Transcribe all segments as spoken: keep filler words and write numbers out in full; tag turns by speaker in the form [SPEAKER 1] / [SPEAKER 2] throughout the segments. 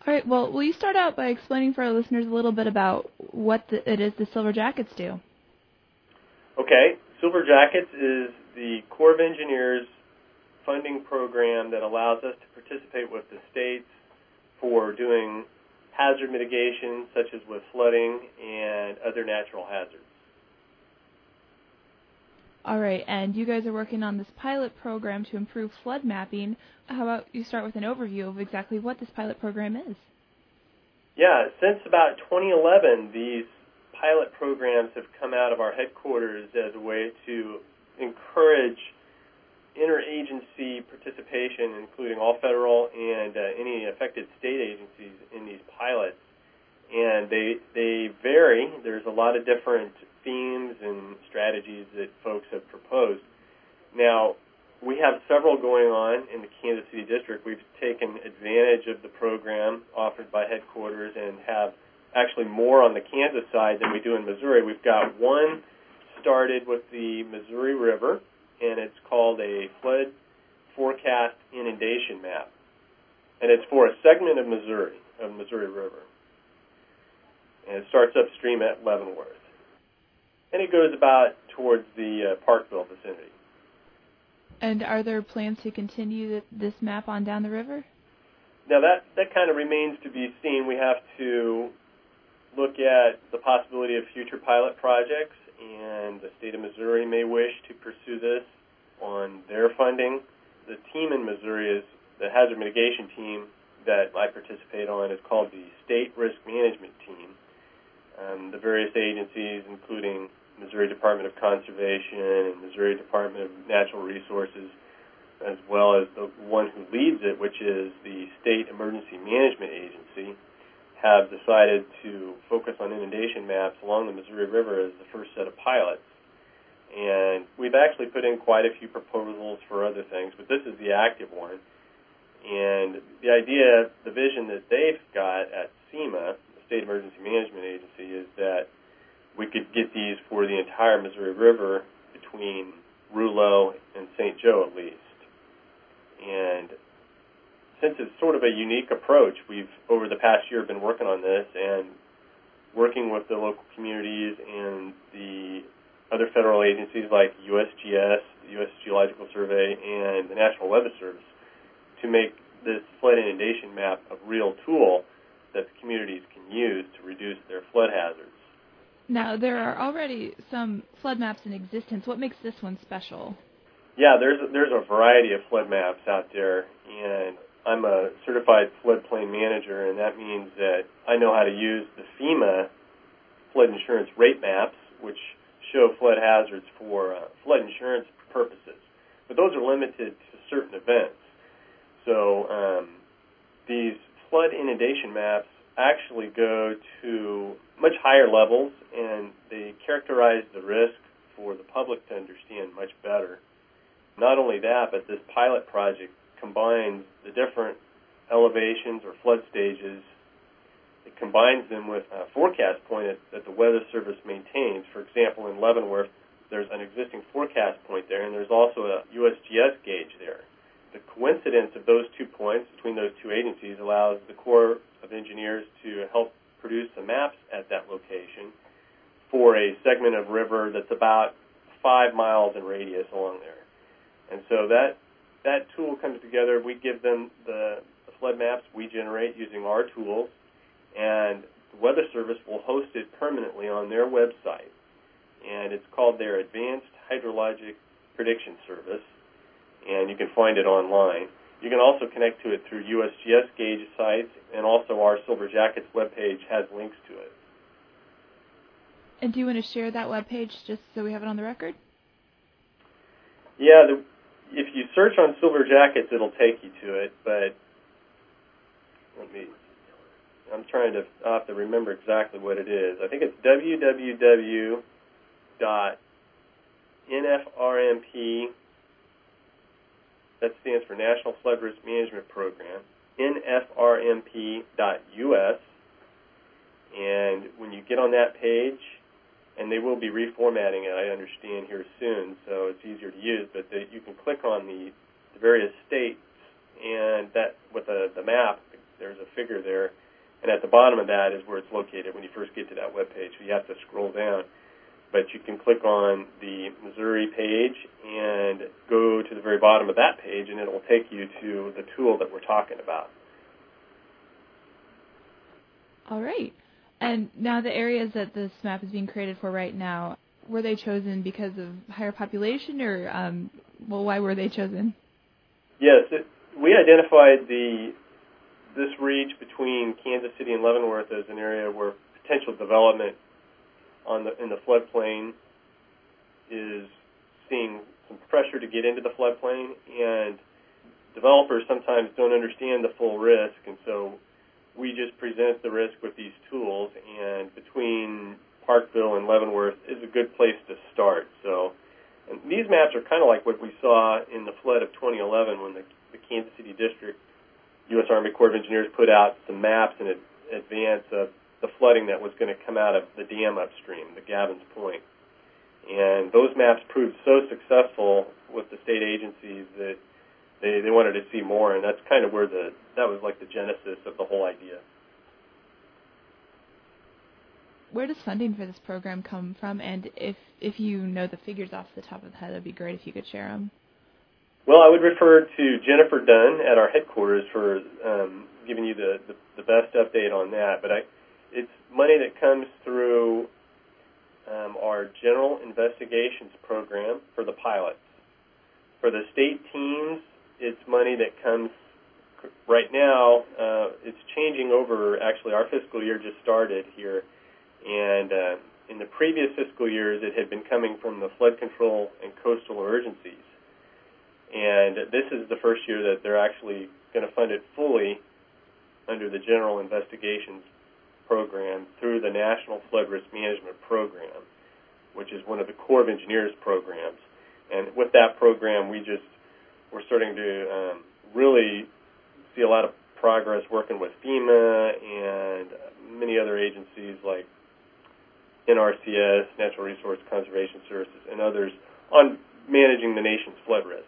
[SPEAKER 1] All right, well, will you start out by explaining for our listeners a little bit about what the, it is the Silver Jackets do?
[SPEAKER 2] Okay, Silver Jackets is the Corps of Engineers funding program that allows us to participate with the states for doing hazard mitigation, such as with flooding and other natural hazards.
[SPEAKER 1] All right, and you guys are working on this pilot program to improve flood mapping. How about you start with an overview of exactly what this pilot program is?
[SPEAKER 2] Yeah, since about twenty eleven, these pilot programs have come out of our headquarters as a way to encourage interagency participation, including all federal and uh, any affected state agencies in these pilots. And they they vary. There's a lot of different themes and strategies that folks have proposed. Now, we have several going on in the Kansas City District. We've taken advantage of the program offered by headquarters and have actually more on the Kansas side than we do in Missouri. We've got one started with the Missouri River, and it's called a flood forecast inundation map. And it's for a segment of Missouri, of Missouri River. And it starts upstream at Leavenworth. And it goes about towards the uh, Parkville vicinity.
[SPEAKER 1] And are there plans to continue th- this map on down the river?
[SPEAKER 2] Now that, that kind of remains to be seen. We have to look at the possibility of future pilot projects, and the state of Missouri may wish to pursue this on their funding. The team in Missouri is the hazard mitigation team that I participate on is called the State Risk Management Team. Um, the various agencies, including Missouri Department of Conservation and Missouri Department of Natural Resources, as well as the one who leads it, which is the State Emergency Management Agency, have decided to focus on inundation maps along the Missouri River as the first set of pilots. And we've actually put in quite a few proposals for other things, but this is the active one. And the idea, the vision that they've got at SEMA, the State Emergency Management Agency, is that we could get these for the entire Missouri River between Rouleau and Saint Joe at least. And since it's sort of a unique approach, we've, over the past year, been working on this and working with the local communities and the other federal agencies like U S G S, the U S Geological Survey, and the National Weather Service to make this flood inundation map a real tool that the communities can use to reduce their flood hazards.
[SPEAKER 1] Now, there are already some flood maps in existence. What makes this one special?
[SPEAKER 2] Yeah, there's a, there's a variety of flood maps out there, and I'm a certified floodplain manager, and that means that I know how to use the FEMA flood insurance rate maps, which show flood hazards for uh, flood insurance purposes. But those are limited to certain events. So um, these flood inundation maps actually go to much higher levels, and they characterize the risk for the public to understand much better. Not only that, but this pilot project combines the different elevations or flood stages. It combines them with a forecast point that the Weather Service maintains. For example, in Leavenworth, there's an existing forecast point there, and there's also a U S G S gauge there. The coincidence of those two points between those two agencies allows the Corps of Engineers to help produce the maps at that location for a segment of river that's about five miles in radius along there. And so that that tool comes together. We give them the, the flood maps we generate using our tools, and the Weather Service will host it permanently on their website. And it's called their Advanced Hydrologic Prediction Service, and you can find it online. You can also connect to it through U S G S gauge sites, and also our Silver Jackets webpage has links to it.
[SPEAKER 1] And do you want to share that webpage just so we have it on the record?
[SPEAKER 2] Yeah, the, if you search on Silver Jackets, it'll take you to it, but let me, I'm trying to, I have to remember exactly what it is. I think it's w w w dot n f r m p, that stands for National Flood Risk Management Program, N F R M P dot U S, and when you get on that page, and they will be reformatting it, I understand, here soon, so it's easier to use, but the, you can click on the, the various states, and that with the, the map, there's a figure there, and at the bottom of that is where it's located when you first get to that web page. So you have to scroll down. But you can click on the Missouri page and go to the very bottom of that page, and it will take you to the tool that we're talking about.
[SPEAKER 1] All right. And now the areas that this map is being created for right now, were they chosen because of higher population, or, um, well, why were they chosen?
[SPEAKER 2] Yes, it, we identified the this reach between Kansas City and Leavenworth as an area where potential development on the in the floodplain is seeing some pressure to get into the floodplain, and developers sometimes don't understand the full risk, and so we just present the risk with these tools, and between Parkville and Leavenworth is a good place to start. So, and these maps are kind of like what we saw in the flood of twenty eleven when the, the Kansas City District U S Army Corps of Engineers put out some maps in advance of the flooding that was going to come out of the dam upstream, the Gavin's Point. And those maps proved so successful with the state agencies that they, they wanted to see more, and that's kind of where the that was like the genesis of the whole idea.
[SPEAKER 1] Where does funding for this program come from? And if if you know the figures off the top of the head, it would be great if you could share them.
[SPEAKER 2] Well, I would refer to Jennifer Dunn at our headquarters for um, giving you the, the, the best update on that. But I, it's money that comes through um, our General Investigations Program for the pilots. For the state teams, it's money that comes right now. Uh, it's changing over. Actually, our fiscal year just started here. And uh, in the previous fiscal years, it had been coming from the flood control and coastal emergencies. And this is the first year that they're actually going to fund it fully under the General Investigations Program through the National Flood Risk Management Program, which is one of the Corps of Engineers programs. And with that program, we just, we're starting to um, really see a lot of progress working with FEMA and many other agencies like N R C S, Natural Resource Conservation Services, and others on managing the nation's flood risks.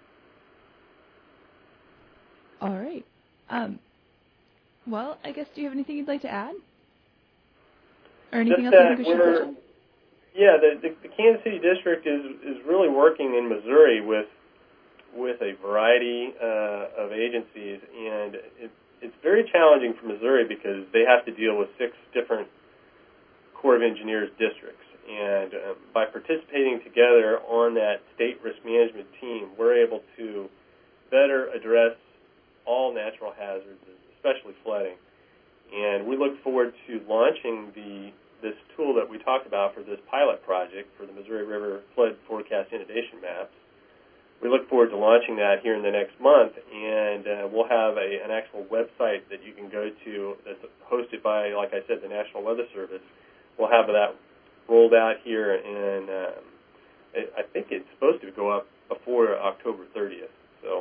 [SPEAKER 1] All right. Um, well, I guess, do you have anything you'd like to add? Or anything
[SPEAKER 2] Just
[SPEAKER 1] else you think we should touch on?
[SPEAKER 2] Yeah, the, the, the Kansas City District is, is really working in Missouri with with a variety uh, of agencies, and it, it's very challenging for Missouri because they have to deal with six different Corps of Engineers districts. And uh, by participating together on that state risk management team, we're able to better address all natural hazards, especially flooding. And we look forward to launching the this tool that we talked about for this pilot project for the Missouri River Flood Forecast Inundation Maps. We look forward to launching that here in the next month, and uh, we'll have a, an actual website that you can go to that's hosted by, like I said, the National Weather Service. We'll have that rolled out here, and um, it, I think it's supposed to go up before October thirtieth. So.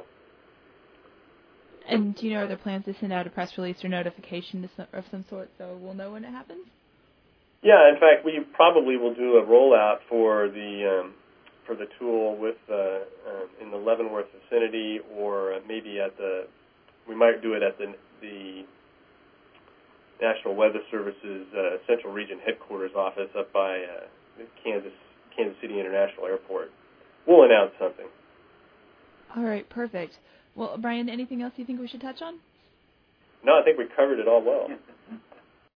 [SPEAKER 1] And do you know, are there plans to send out a press release or notification to some, of some sort so we'll know when it happens?
[SPEAKER 2] Yeah, in fact, we probably will do a rollout for the um, for the tool with uh, uh, in the Leavenworth vicinity, or maybe at the we might do it at the the National Weather Service's uh, Central Region Headquarters office up by uh, Kansas Kansas City International Airport. We'll announce something.
[SPEAKER 1] All right, perfect. Well, Brian, anything else you think we should touch on?
[SPEAKER 2] No, I think we covered it all well.